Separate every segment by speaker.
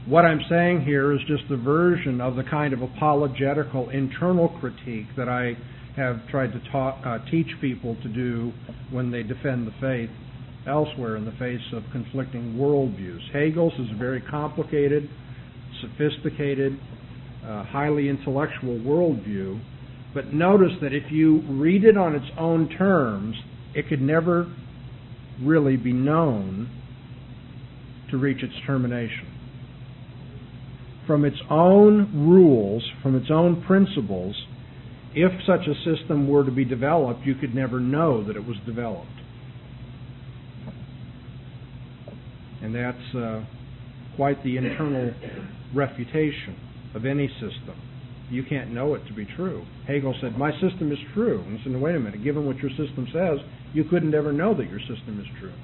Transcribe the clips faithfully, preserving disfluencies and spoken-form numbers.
Speaker 1: What I'm saying here is just a version of the kind of apologetical internal critique that I have tried to talk, uh, teach people to do when they defend the faith elsewhere in the face of conflicting worldviews. Hegel's is a very complicated, sophisticated, uh, highly intellectual worldview, but notice that if you read it on its own terms, it could never really be known to reach its termination. From its own rules, from its own principles, if such a system were to be developed, you could never know that it was developed. And that's uh, quite the internal refutation of any system. You can't know it to be true. Hegel said, my system is true. And he said, wait a minute, given what your system says, you couldn't ever know that your system is true.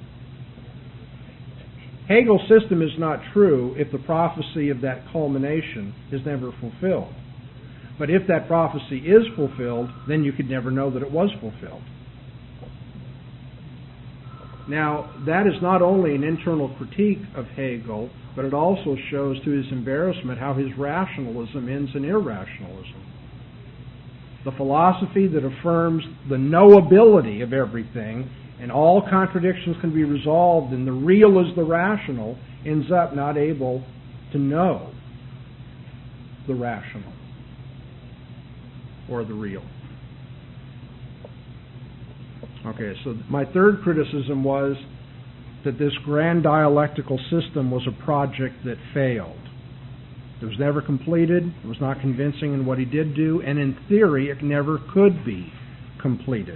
Speaker 1: Hegel's system is not true if the prophecy of that culmination is never fulfilled. But if that prophecy is fulfilled, then you could never know that it was fulfilled. Now, that is not only an internal critique of Hegel, but it also shows to his embarrassment how his rationalism ends in irrationalism. The philosophy that affirms the knowability of everything and all contradictions can be resolved and the real is the rational ends up not able to know the rational or the real. Okay, so my third criticism was that this grand dialectical system was a project that failed. It was never completed, it was not convincing in what he did do, and in theory it never could be completed.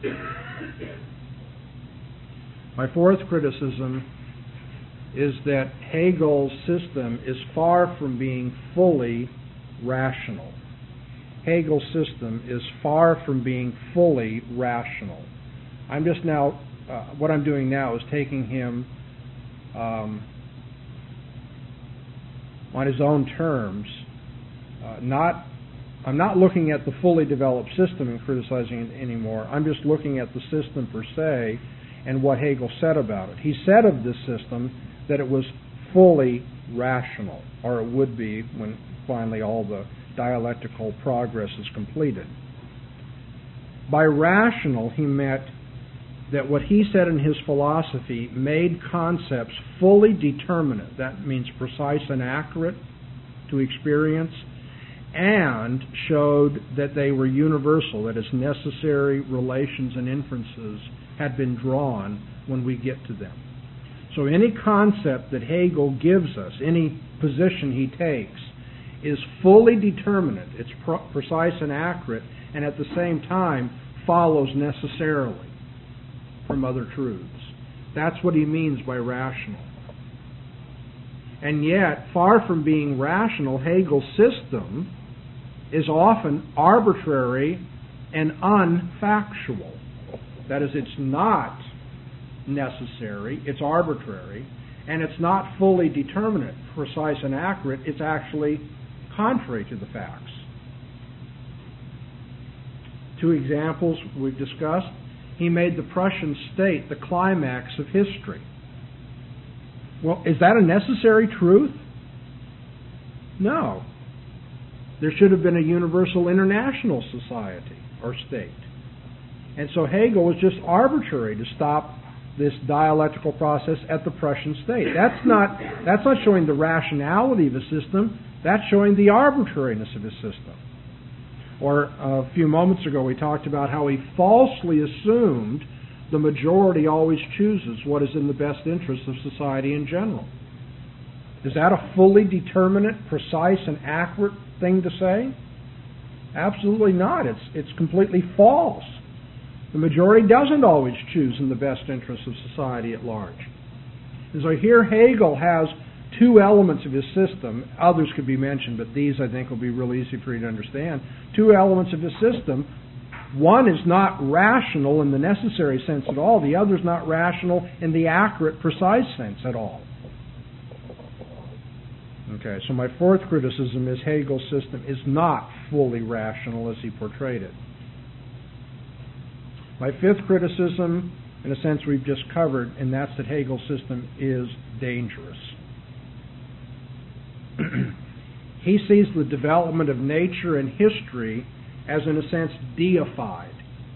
Speaker 1: My fourth criticism is that Hegel's system is far from being fully rational. Hegel's system is far from being fully rational. I'm just now, uh, what I'm doing now is taking him um, on his own terms. Uh, not, I'm not looking at the fully developed system and criticizing it anymore. I'm just looking at the system per se and what Hegel said about it. He said of this system that it was fully rational, or it would be when finally all the dialectical progress is completed. By rational, he meant that what he said in his philosophy made concepts fully determinate. That means precise and accurate to experience, and showed that they were universal, that is, necessary relations and inferences had been drawn when we get to them. So any concept that Hegel gives us, any position he takes, is fully determinate, it's pro- precise and accurate, and at the same time follows necessarily from other truths. That's what he means by rational. And yet, far from being rational, Hegel's system is often arbitrary and unfactual. That is, it's not necessary, it's arbitrary, and it's not fully determinate, precise and accurate, it's actually contrary to the facts. Two examples we've discussed. He made the Prussian state the climax of history. Well, is that a necessary truth? No. There should have been a universal international society or state. And so Hegel was just arbitrary to stop this dialectical process at the Prussian state. That's not, that's not showing the rationality of a system, that's showing the arbitrariness of his system. Or a few moments ago we talked about how he falsely assumed the majority always chooses what is in the best interest of society in general. Is that a fully determinate, precise, and accurate thing to say? Absolutely not. It's, it's completely false. The majority doesn't always choose in the best interest of society at large. And so here Hegel has two elements of his system. Others could be mentioned, but these I think will be real easy for you to understand. Two elements of his system. One is not rational in the necessary sense at all. The other is not rational in the accurate, precise sense at all. Okay, so my fourth criticism is Hegel's system is not fully rational as he portrayed it. My fifth criticism, in a sense we've just covered, and that's that Hegel's system is dangerous. he sees the development of nature and history as, in a sense, deified.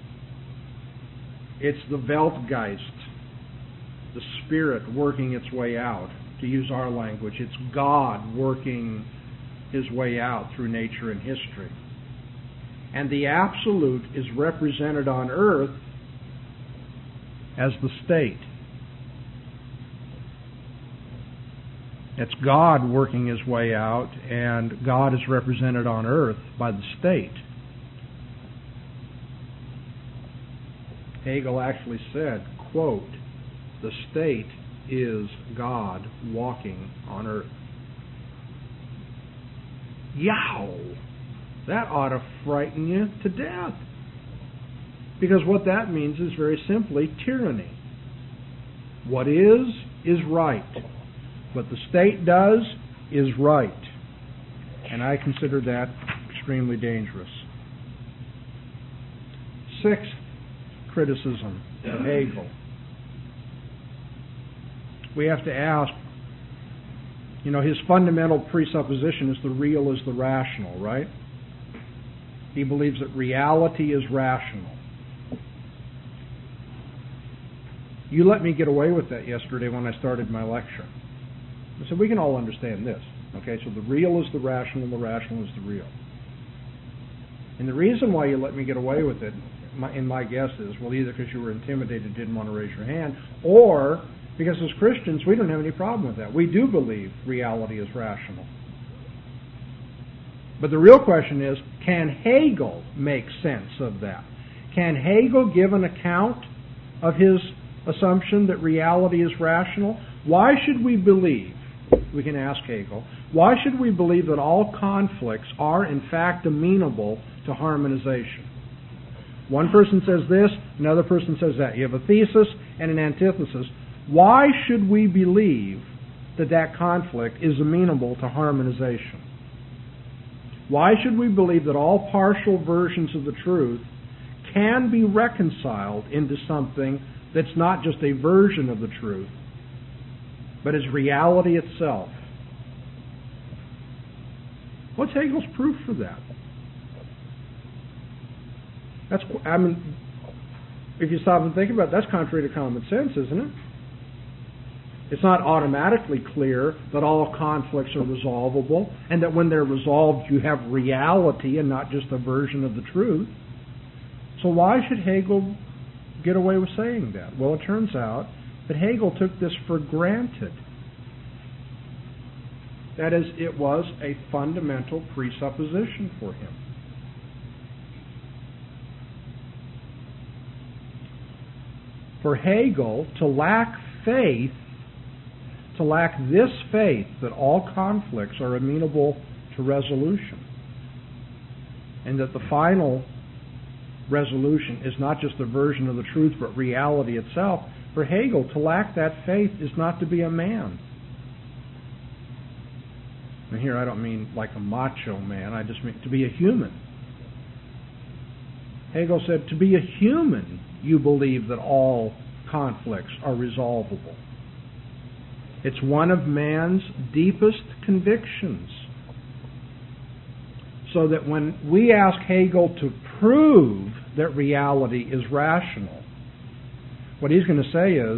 Speaker 1: It's the Weltgeist, the spirit working its way out. To use our language, it's God working his way out through nature and history. And the absolute is represented on earth as the state. It's God working his way out, and God is represented on earth by the state. Hegel actually said, quote, "The state is God walking on earth." Yow! That ought to frighten you to death. Because what that means is very simply tyranny. What is, is right. What the state does is right. And I consider that extremely dangerous. Sixth criticism of Hegel. We have to ask, you know, his fundamental presupposition is the real is the rational, right? He believes that reality is rational. You let me get away with that yesterday when I started my lecture. I said, we can all understand this. Okay, so the real is the rational, and the rational is the real. And the reason why you let me get away with it, my, in my guess is, well, either because you were intimidated, didn't want to raise your hand, or because as Christians, we don't have any problem with that. We do believe reality is rational. But the real question is, can Hegel make sense of that? Can Hegel give an account of his assumption that reality is rational? Why should we believe, we can ask Hegel, why should we believe that all conflicts are in fact amenable to harmonization? One person says this, another person says that. You have a thesis and an antithesis. Why should we believe that that conflict is amenable to harmonization? Why should we believe that all partial versions of the truth can be reconciled into something that's not just a version of the truth, but is reality itself? What's Hegel's proof for that? That's, I mean, if you stop and think about it, that's contrary to common sense, isn't it? It's not automatically clear that all conflicts are resolvable, and that when they're resolved you have reality and not just a version of the truth. So why should Hegel get away with saying that? Well, it turns out that Hegel took this for granted. That is, it was a fundamental presupposition for him. For Hegel, to lack faith, to lack this faith that all conflicts are amenable to resolution, and that the final resolution is not just a version of the truth but reality itself, for Hegel, to lack that faith is not to be a man. And here I don't mean like a macho man, I just mean to be a human. Hegel said, to be a human, you believe that all conflicts are resolvable. It's one of man's deepest convictions. So that when we ask Hegel to prove that reality is rational, what he's going to say is,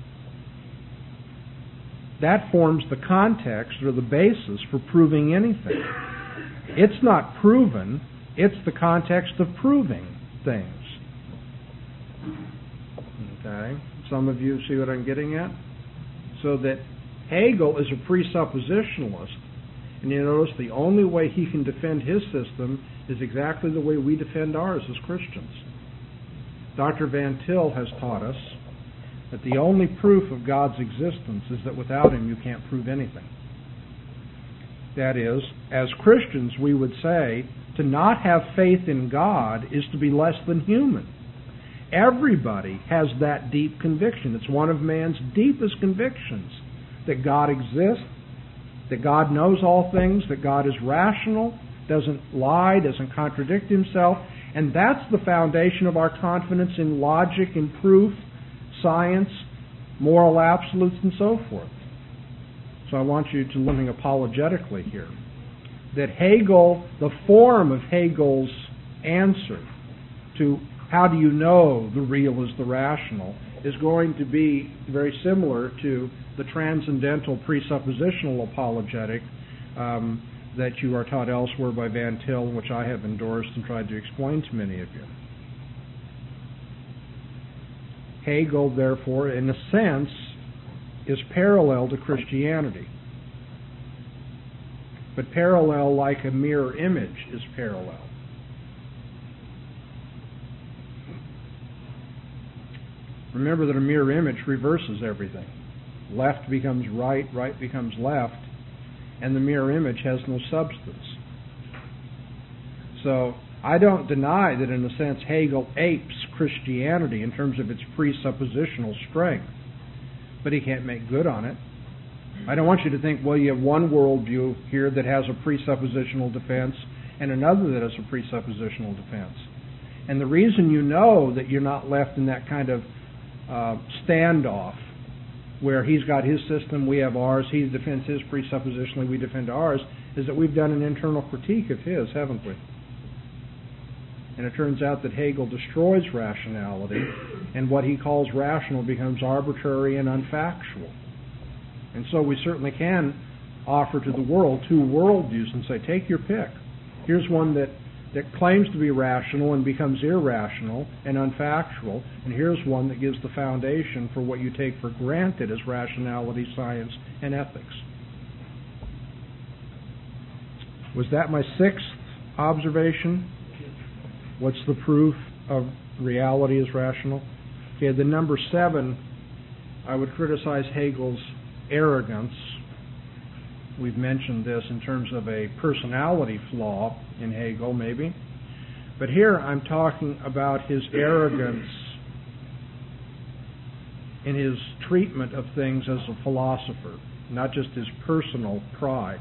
Speaker 1: that forms the context or the basis for proving anything. It's not proven, it's the context of proving things. Okay? Some of you see what I'm getting at? So that Hegel is a presuppositionalist, and you notice the only way he can defend his system is exactly the way we defend ours as Christians. Doctor Van Til has taught us that the only proof of God's existence is that without Him you can't prove anything. That is, as Christians we would say, to not have faith in God is to be less than human. Everybody has that deep conviction. It's one of man's deepest convictions, that God exists, that God knows all things, that God is rational, doesn't lie, doesn't contradict Himself, and that's the foundation of our confidence in logic and proof, science, moral absolutes, and so forth. So so I want you to look apologetically here, that Hegel, the form of Hegel's answer to how do you know the real is the rational, is going to be very similar to the transcendental presuppositional apologetic um, that you are taught elsewhere by Van Til, which I have endorsed and tried to explain to many of you. Hegel, therefore, in a sense, is parallel to Christianity. But parallel like a mirror image is parallel. Remember that a mirror image reverses everything. Left becomes right, right becomes left, and the mirror image has no substance. So I don't deny that in a sense Hegel apes Christianity in terms of its presuppositional strength, but he can't make good on it. I don't want you to think, well, you have one worldview here that has a presuppositional defense and another that has a presuppositional defense. And the reason you know that you're not left in that kind of uh, standoff where he's got his system, we have ours, he defends his presuppositionally, we defend ours, is that we've done an internal critique of his, haven't we? And it turns out that Hegel destroys rationality, and what he calls rational becomes arbitrary and unfactual. And so we certainly can offer to the world two worldviews and say, take your pick. Here's one that, that claims to be rational and becomes irrational and unfactual, and here's one that gives the foundation for what you take for granted as rationality, science, and ethics. Was that my sixth observation? What's the proof of reality is rational? Okay, the number seven, I would criticize Hegel's arrogance. We've mentioned this in terms of a personality flaw in Hegel, maybe. But here I'm talking about his arrogance in his treatment of things as a philosopher, not just his personal pride.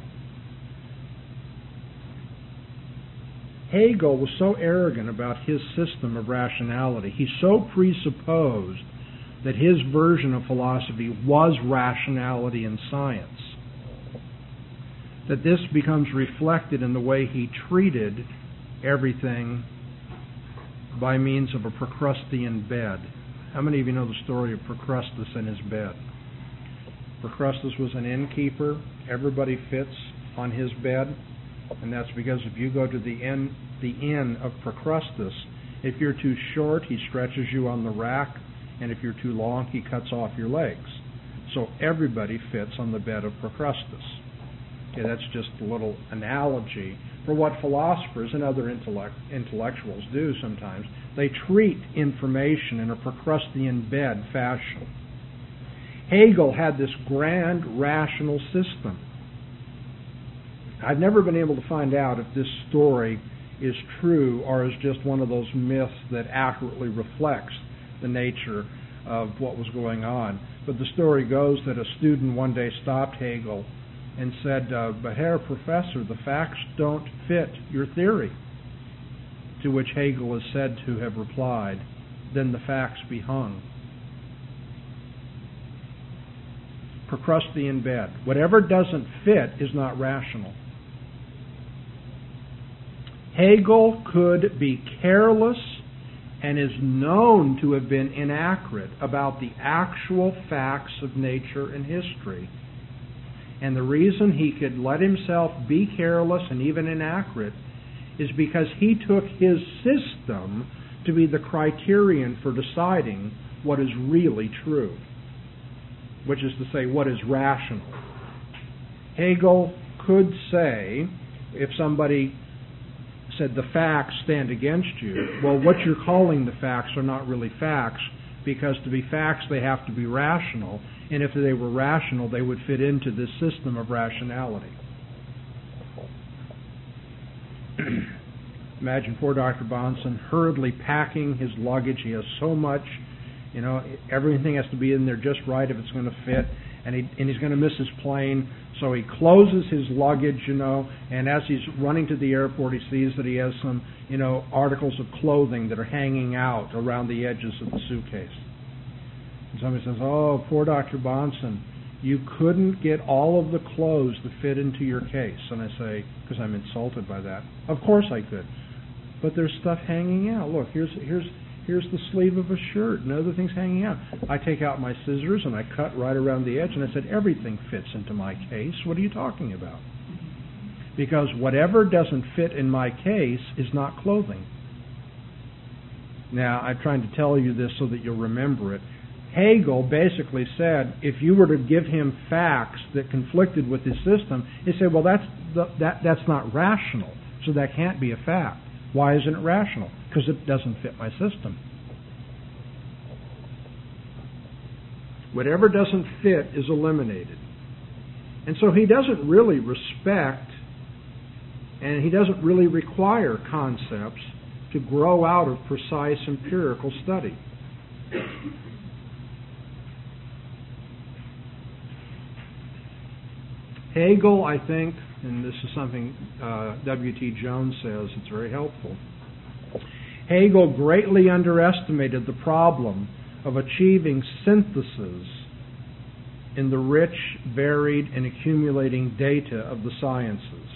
Speaker 1: Hegel was so arrogant about his system of rationality. He so presupposed that his version of philosophy was rationality in science, that this becomes reflected in the way he treated everything by means of a Procrustean bed. How many of you know the story of Procrustes and his bed? Procrustes was an innkeeper. Everybody fits on his bed. And that's because if you go to the inn, the inn of Procrustes, if you're too short, he stretches you on the rack, and if you're too long, he cuts off your legs. So everybody fits on the bed of Procrustes. Okay, that's just a little analogy for what philosophers and other intellect, intellectuals do sometimes. They treat information in a Procrustean bed fashion. Hegel had this grand rational system. I've never been able to find out if this story is true or is just one of those myths that accurately reflects the nature of what was going on. But the story goes that a student one day stopped Hegel and said, uh, but Herr Professor, the facts don't fit your theory. To which Hegel is said to have replied, then the facts be hung. Procrustean bed. Whatever doesn't fit is not rational. Hegel could be careless and is known to have been inaccurate about the actual facts of nature and history. And the reason he could let himself be careless and even inaccurate is because he took his system to be the criterion for deciding what is really true, which is to say, what is rational. Hegel could say, if somebody said the facts stand against you, well, what you're calling the facts are not really facts, because to be facts they have to be rational, and if they were rational they would fit into this system of rationality. Imagine poor Doctor Bahnsen hurriedly packing his luggage. He has so much, you know, everything has to be in there just right if it's going to fit, and, he, and he's going to miss his plane. So he closes his luggage, you know, and as he's running to the airport, he sees that he has some, you know, articles of clothing that are hanging out around the edges of the suitcase. And somebody says, oh, poor Doctor Bahnsen, you couldn't get all of the clothes that fit into your case. And I say, because I'm insulted by that, of course I could. But there's stuff hanging out. Look, here's here's here's the sleeve of a shirt and other things hanging out. I take out my scissors and I cut right around the edge, and I said, everything fits into my case. What are you talking about? Because whatever doesn't fit in my case is not clothing. Now, I'm trying to tell you this so that you'll remember it. Hegel basically said, if you were to give him facts that conflicted with his system, he said, well, that's the, that that's not rational, so that can't be a fact. Why isn't it rational? Because it doesn't fit my system. Whatever doesn't fit is eliminated. And so he doesn't really respect, and he doesn't really require concepts to grow out of precise empirical study. Hegel, I think, and this is something uh, W T Jones says, it's very helpful. Hegel greatly underestimated the problem of achieving synthesis in the rich, varied, and accumulating data of the sciences.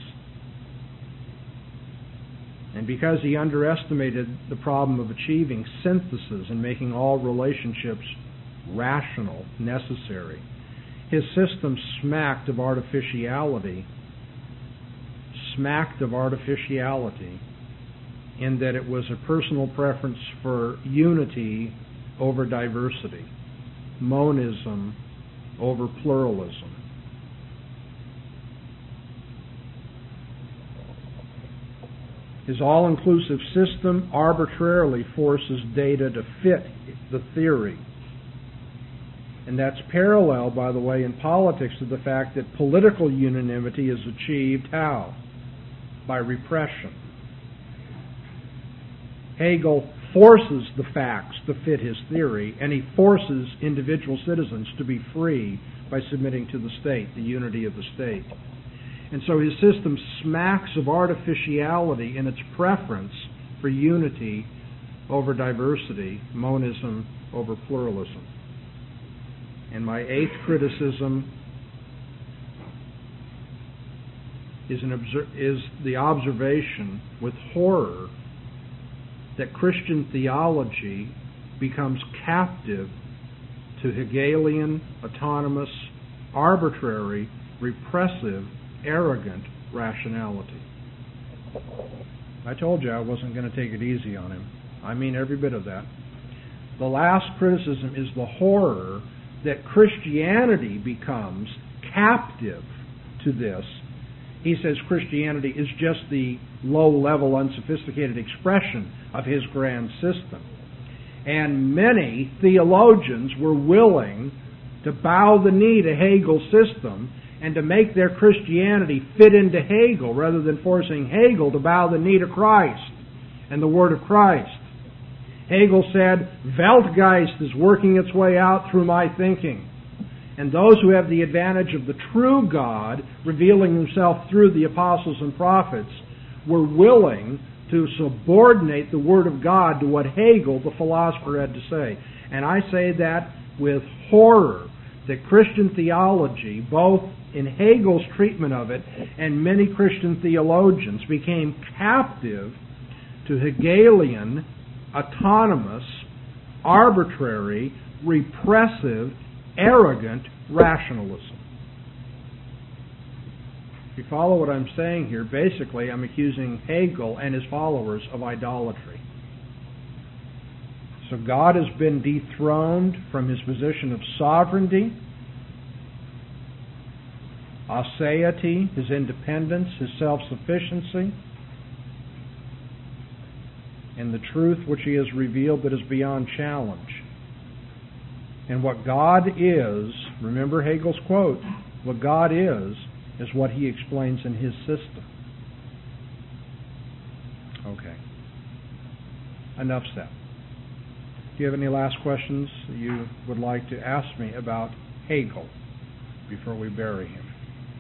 Speaker 1: And because he underestimated the problem of achieving synthesis and making all relationships rational, necessary, his system smacked of artificiality, smacked of artificiality, in that it was a personal preference for unity over diversity, monism over pluralism. His all-inclusive system arbitrarily forces data to fit the theory. And that's parallel, by the way, in politics to the fact that political unanimity is achieved how? By repression. Hegel forces the facts to fit his theory, and he forces individual citizens to be free by submitting to the state, the unity of the state. And so his system smacks of artificiality in its preference for unity over diversity, monism over pluralism. And my eighth criticism is, an obser- is the observation with horror that Christian theology becomes captive to Hegelian, autonomous, arbitrary, repressive, arrogant rationality. I told you I wasn't going to take it easy on him. I mean every bit of that. The last criticism is the horror that Christianity becomes captive to this. He says Christianity is just the low-level, unsophisticated expression of his grand system. And many theologians were willing to bow the knee to Hegel's system and to make their Christianity fit into Hegel rather than forcing Hegel to bow the knee to Christ and the Word of Christ. Hegel said, Weltgeist is working its way out through my thinking. And those who have the advantage of the true God revealing himself through the apostles and prophets were willing to subordinate the Word of God to what Hegel, the philosopher, had to say. And I say that with horror, that Christian theology, both in Hegel's treatment of it and many Christian theologians, became captive to Hegelian, autonomous, arbitrary, repressive, arrogant rationalism. If you follow what I'm saying here, basically I'm accusing Hegel and his followers of idolatry. So God has been dethroned from his position of sovereignty, aseity, his independence, his self-sufficiency, and the truth which he has revealed that is beyond challenge. And what God is, remember Hegel's quote, what God is, is what he explains in his system. Okay. Enough said. Do you have any last questions that you would like to ask me about Hegel before we bury him?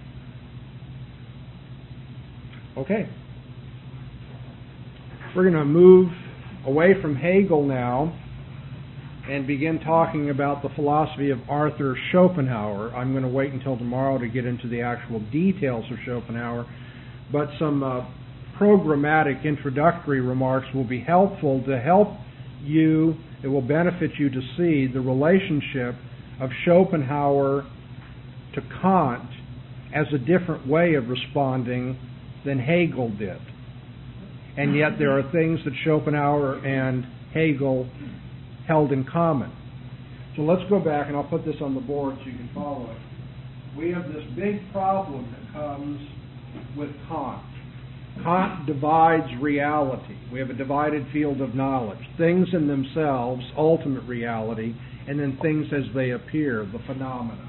Speaker 1: Okay. We're going to move away from Hegel now and begin talking about the philosophy of Arthur Schopenhauer. I'm going to wait until tomorrow to get into the actual details of Schopenhauer, but some uh, programmatic introductory remarks will be helpful to help you, it will benefit you to see the relationship of Schopenhauer to Kant as a different way of responding than Hegel did. And yet there are things that Schopenhauer and Hegel held in common. So let's go back, and I'll put this on the board so you can follow it. We have this big problem that comes with Kant. Kant divides reality. We have a divided field of knowledge. Things in themselves, ultimate reality, and then things as they appear, the phenomena.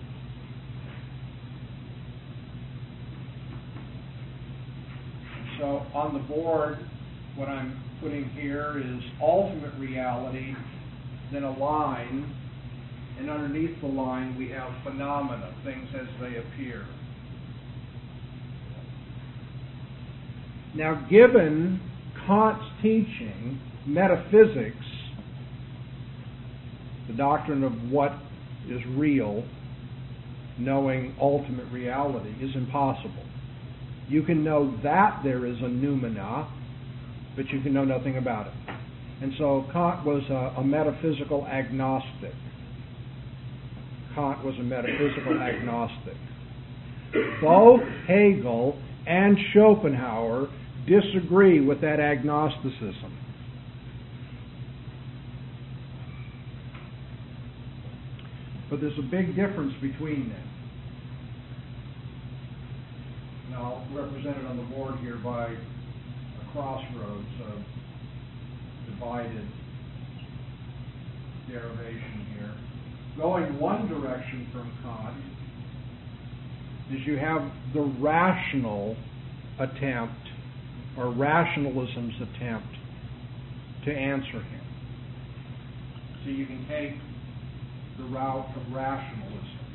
Speaker 1: So on the board, what I'm putting here is ultimate reality, then a line, and underneath the line we have phenomena, things as they appear. Now, given Kant's teaching, metaphysics, the doctrine of what is real, knowing ultimate reality, is impossible. You can know that there is a noumena, but you can know nothing about it. And so Kant was a, a metaphysical agnostic. Kant was a metaphysical agnostic. Both Hegel and Schopenhauer disagree with that agnosticism. But there's a big difference between them. Now, represented on the board here by a crossroads of divided derivation here. Going one direction from Kant is you have the rational attempt, or rationalism's attempt, to answer him. So you can take the route of rationalism.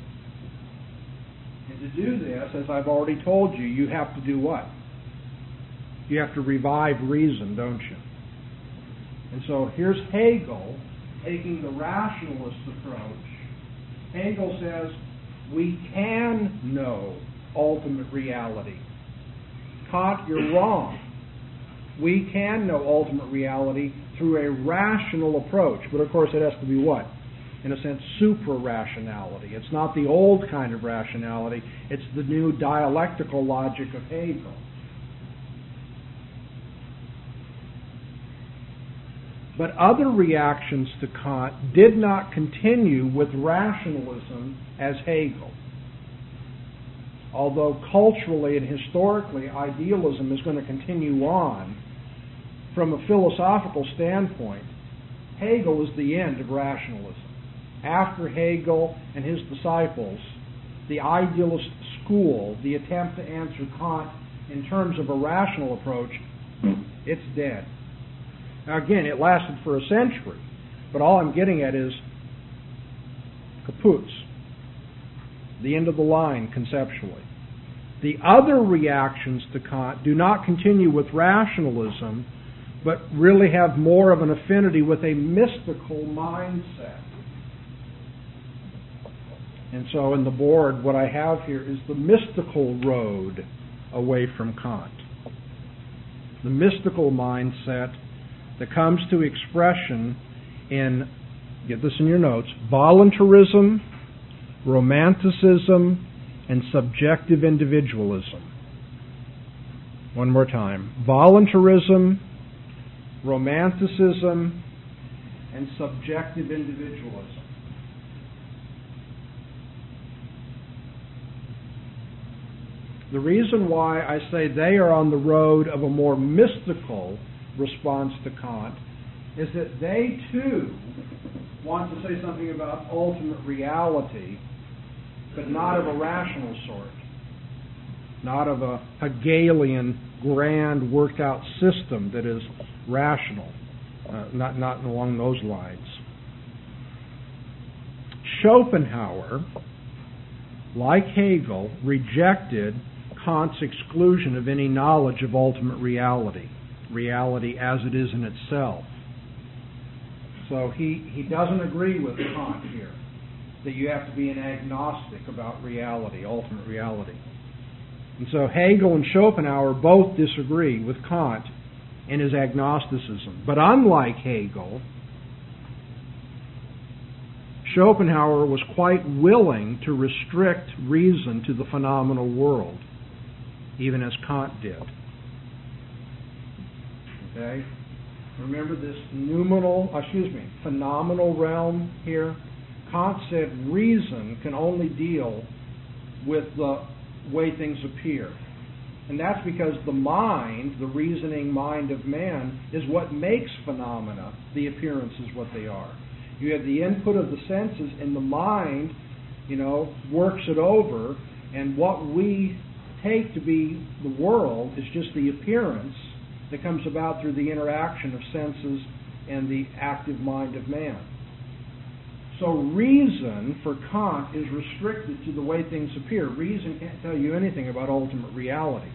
Speaker 1: And to do this, as I've already told you, you have to do what? You have to revive reason, don't you? And so here's Hegel taking the rationalist approach. Hegel says we can know ultimate reality. Kant, you're wrong. We can know ultimate reality through a rational approach. But of course it has to be what? In a sense, supra-rationality. It's not the old kind of rationality. It's the new dialectical logic of Hegel. But other reactions to Kant did not continue with rationalism as Hegel. Although culturally and historically idealism is going to continue on, from a philosophical standpoint, Hegel is the end of rationalism. After Hegel and his disciples, the idealist school, the attempt to answer Kant in terms of a rational approach, it's dead. Now again, it lasted for a century, but all I'm getting at is kaput, the end of the line conceptually. The other reactions to Kant do not continue with rationalism, but really have more of an affinity with a mystical mindset. And so in the board, what I have here is the mystical road away from Kant. The mystical mindset that comes to expression in, get this in your notes, voluntarism, romanticism, and subjective individualism. One more time. Voluntarism, romanticism, and subjective individualism. The reason why I say they are on the road of a more mystical response to Kant is that they too want to say something about ultimate reality, but not of a rational sort, not of a Hegelian grand worked out system that is rational, uh, not, not along those lines. Schopenhauer, like Hegel, rejected Kant's exclusion of any knowledge of ultimate reality, reality as it is in itself. So he, he doesn't agree with Kant here, that you have to be an agnostic about reality, ultimate reality. And so Hegel and Schopenhauer both disagree with Kant in his agnosticism. But unlike Hegel, Schopenhauer was quite willing to restrict reason to the phenomenal world, even as Kant did. Okay? Remember this noumenal, excuse me, phenomenal realm here? Kant said reason can only deal with the way things appear. And that's because the mind, the reasoning mind of man, is what makes phenomena, the appearances, what they are. You have the input of the senses, and the mind, you know, works it over, and what we take to be the world is just the appearance that comes about through the interaction of senses and the active mind of man. So reason for Kant is restricted to the way things appear. Reason can't tell you anything about ultimate reality.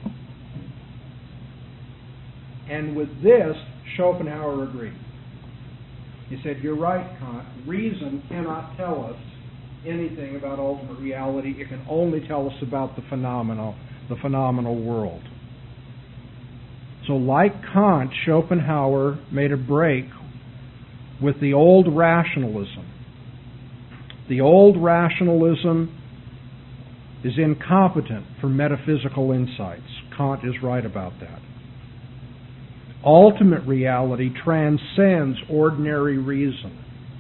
Speaker 1: And with this, Schopenhauer agreed. He said, you're right, Kant. Reason cannot tell us anything about ultimate reality. It can only tell us about the phenomenal, the phenomenal world. So like Kant, Schopenhauer made a break with the old rationalism. The old rationalism is incompetent for metaphysical insights. Kant is right about that. Ultimate reality transcends ordinary reason.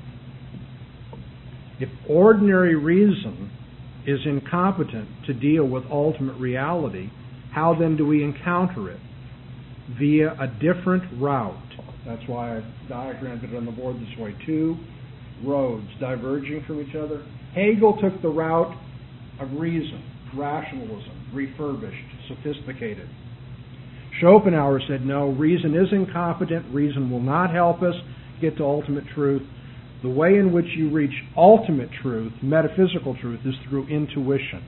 Speaker 1: If ordinary reason is incompetent to deal with ultimate reality, how then do we encounter it? Via a different route. That's why I diagrammed it on the board this way. Two roads diverging from each other. Hegel took the route of reason, rationalism, refurbished, sophisticated. Schopenhauer said, no, reason is incompetent, reason will not help us get to ultimate truth. The way in which you reach ultimate truth, metaphysical truth, is through intuition.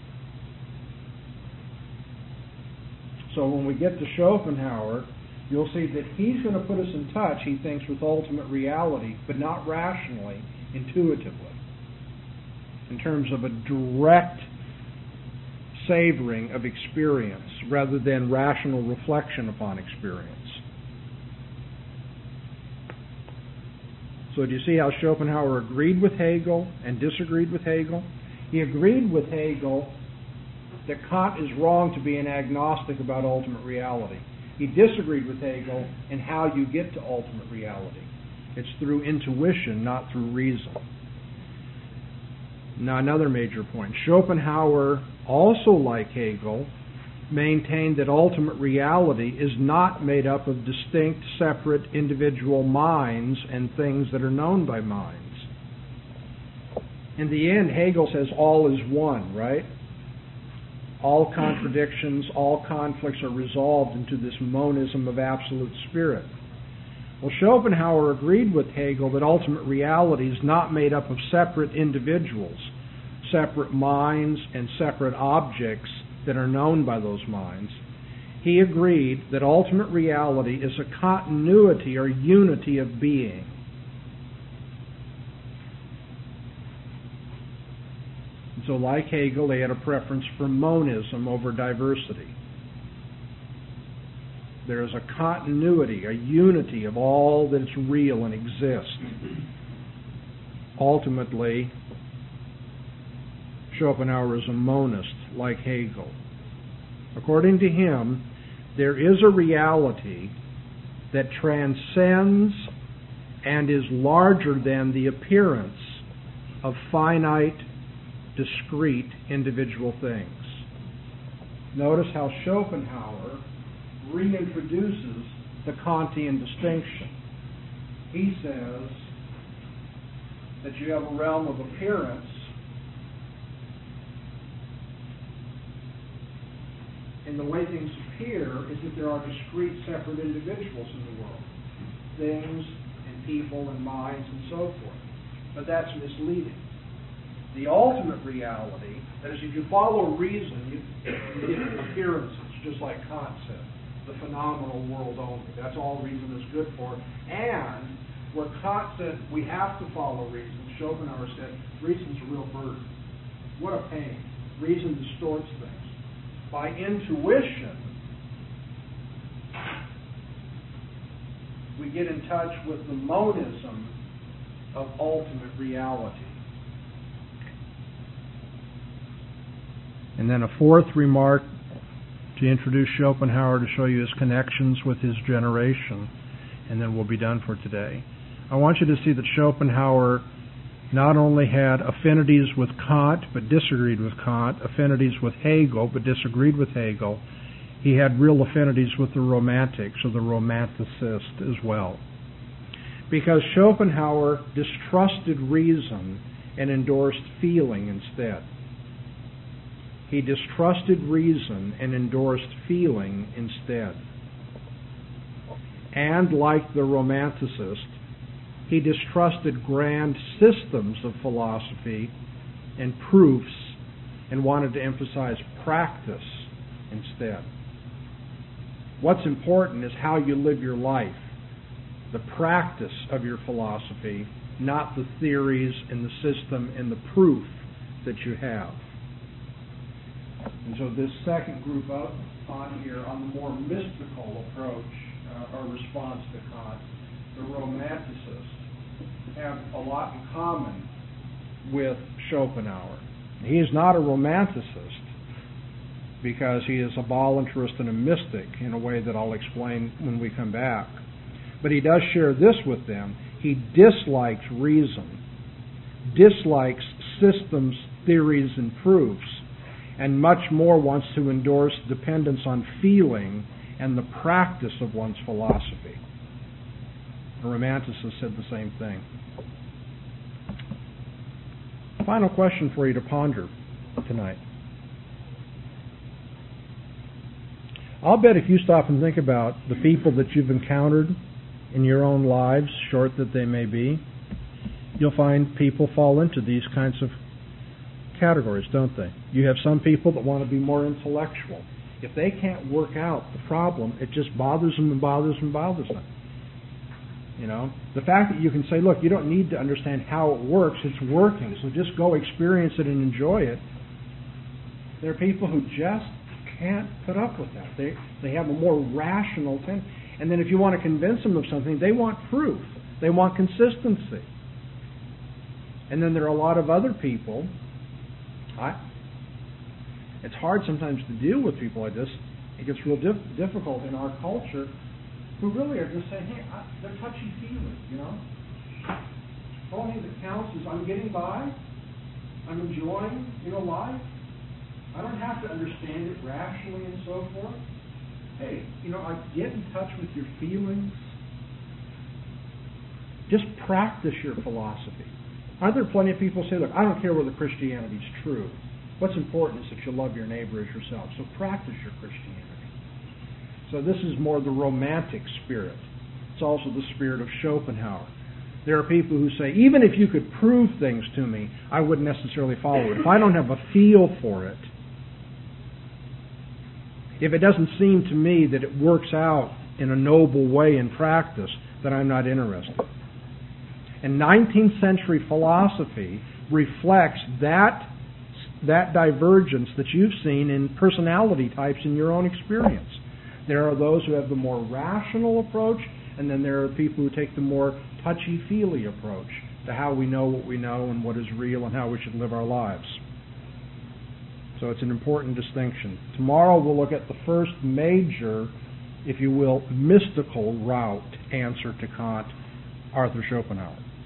Speaker 1: So when we get to Schopenhauer, you'll see that he's going to put us in touch, he thinks, with ultimate reality, but not rationally, intuitively, in terms of a direct savoring of experience rather than rational reflection upon experience. So do you see how Schopenhauer agreed with Hegel and disagreed with Hegel? He agreed with Hegel that Kant is wrong to be an agnostic about ultimate reality. He disagreed with Hegel in how you get to ultimate reality. It's through intuition, not through reason. Now, another major point. Schopenhauer, also like Hegel, maintained that ultimate reality is not made up of distinct, separate, individual minds and things that are known by minds. In the end, Hegel says all is one, right? All contradictions, all conflicts are resolved into this monism of absolute spirit. Well, Schopenhauer agreed with Hegel that ultimate reality is not made up of separate individuals, separate minds, and separate objects that are known by those minds. He agreed that ultimate reality is a continuity or unity of being. So like Hegel, they had a preference for monism over diversity. There is a continuity, a unity of all that is real and exists. Ultimately, Schopenhauer is a monist like Hegel. According to him, there is a reality that transcends and is larger than the appearance of finite, discrete individual things. Notice how Schopenhauer reintroduces the Kantian distinction. He says that you have a realm of appearance and the way things appear is that there are discrete, separate individuals in the world, things and people and minds and so forth. But that's misleading. The ultimate reality, that is, if you follow reason, you, you get appearances, just like Kant said, the phenomenal world only. That's all reason is good for. And Where Kant said we have to follow reason, Schopenhauer said reason's a real burden. What a pain. Reason distorts things. By intuition, we get in touch with the monism of ultimate reality. And then a fourth remark to introduce Schopenhauer, to show you his connections with his generation, and then we'll be done for today. I want you to see that Schopenhauer not only had affinities with Kant, but disagreed with Kant, affinities with Hegel, but disagreed with Hegel. He had real affinities with the Romantics, or the Romanticist as well. Because Schopenhauer distrusted reason and endorsed feeling instead. He distrusted reason and endorsed feeling instead. And like the Romanticist, he distrusted grand systems of philosophy and proofs and wanted to emphasize practice instead. What's important is how you live your life, the practice of your philosophy, not the theories and the system and the proof that you have. And so this second group up on here, on the more mystical approach uh, or response to Kant, the Romanticists have a lot in common with Schopenhauer. He is not a Romanticist because he is a voluntarist and a mystic in a way that I'll explain when we come back. But he does share this with them. He dislikes reason, dislikes systems, theories, and proofs, and much more wants to endorse dependence on feeling and the practice of one's philosophy. The Romanticists said the same thing. Final question for you to ponder tonight. I'll bet if you stop and think about the people that you've encountered in your own lives, short that they may be, you'll find people fall into these kinds of categories, don't they? You have some people that want to be more intellectual. If they can't work out the problem, it just bothers them and bothers them and bothers them. You know, the fact that you can say, look, you don't need to understand how it works, it's working, so just go experience it and enjoy it. There are people who just can't put up with that. They they have a more rational tendency. And then if you want to convince them of something, they want proof. They want consistency. And then there are a lot of other people. I, it's hard sometimes to deal with people like this. It gets real dif- difficult in our culture, who really are just saying, hey, I, they're touchy-feely, you know. The only thing that counts is I'm getting by, I'm enjoying, you know, life. I don't have to understand it rationally and so forth. Hey, you know, I get in touch with your feelings. Just practice your philosophy. Aren't there plenty of people who say, look, I don't care whether Christianity is true. What's important is that you love your neighbor as yourself. So practice your Christianity. So this is more the romantic spirit. It's also the spirit of Schopenhauer. There are people who say, even if you could prove things to me, I wouldn't necessarily follow it. If I don't have a feel for it, if it doesn't seem to me that it works out in a noble way in practice, then I'm not interested. And nineteenth century philosophy reflects that, that divergence that you've seen in personality types in your own experience. There are those who have the more rational approach, and then there are people who take the more touchy-feely approach to how we know what we know and what is real and how we should live our lives. So it's an important distinction. Tomorrow we'll look at the first major, if you will, mystical route answer to Kant, Arthur Schopenhauer.